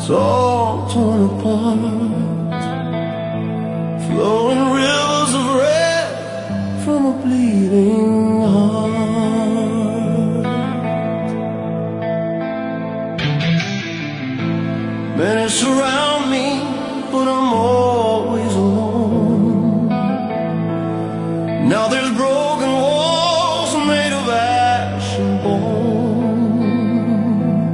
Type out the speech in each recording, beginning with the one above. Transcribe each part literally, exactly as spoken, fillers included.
It's all torn apart, flowing rivers of red from a bleeding heart. Many surround me, but I'm always alone. Now there's broken walls made of ash and bone.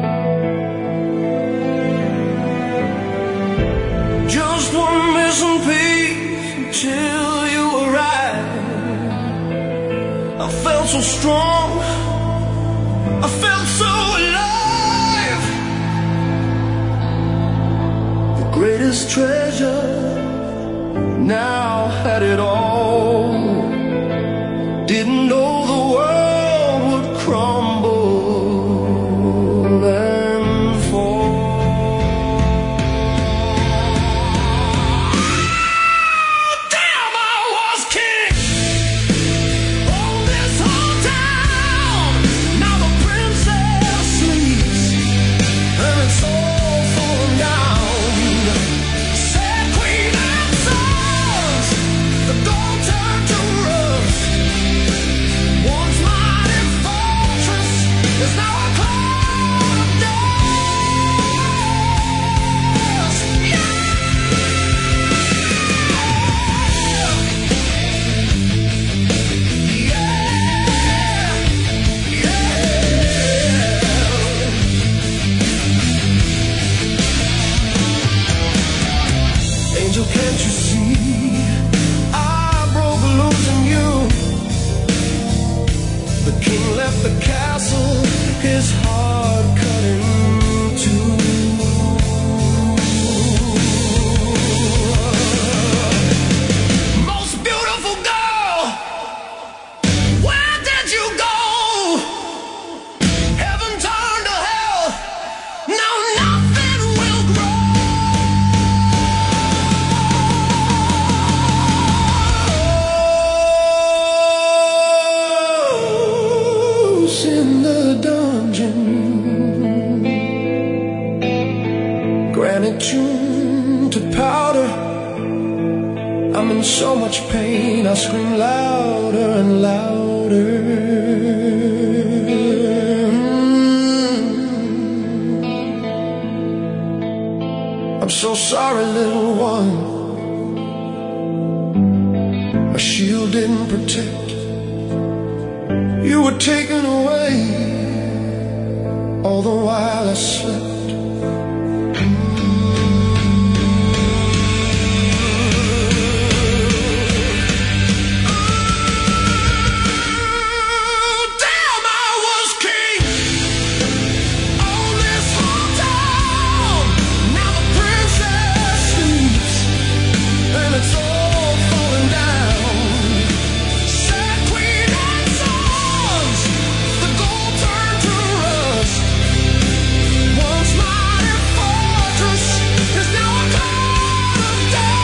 Just one missing piece until you arrived. I felt so strong, I felt so alive. The greatest treasure now had it all. Didn't know the world would crumble and fall. Damn, I was king on this whole town. Now the princess sleeps and it's all falling down. Sad queen and sons, the gold turned to rust. Once mighty fortress is now a cloud of dust. Yeah. Yeah. Angel, can't you see? I broke loose in you. The king left the castle, his heart cut in two. Most beautiful girl, where did you go? Heaven turned to hell, now nothing will grow. In the dungeon, granite tuned to powder. I'm in so much pain, I scream louder and louder. I'm so sorry, little one. My shield didn't protect. You were taken away, all the while I slept. Damn, I was king on this whole town. Now the princess sleeps and it's all falling down. Sad queen and sons, the gold turned to rust. Once mighty fortress is now a cloud of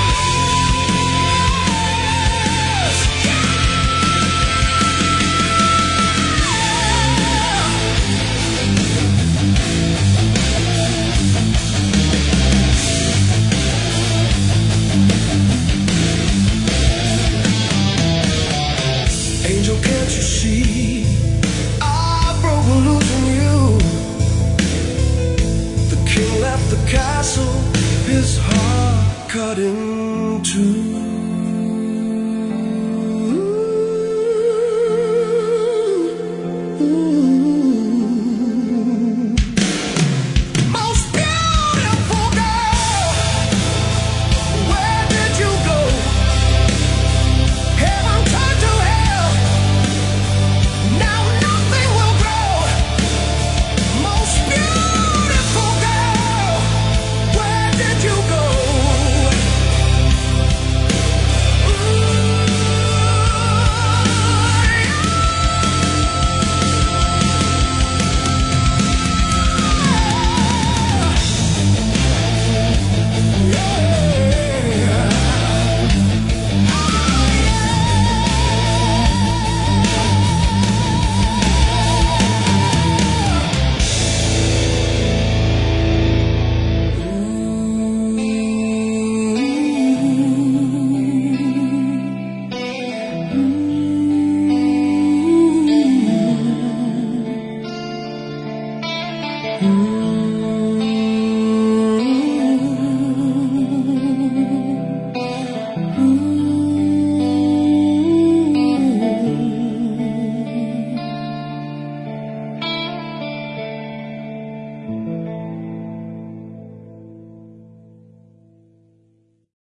dust. Yeah. Angel, can't you see? I broke loose in you. The king left the castle, his heart cut in two.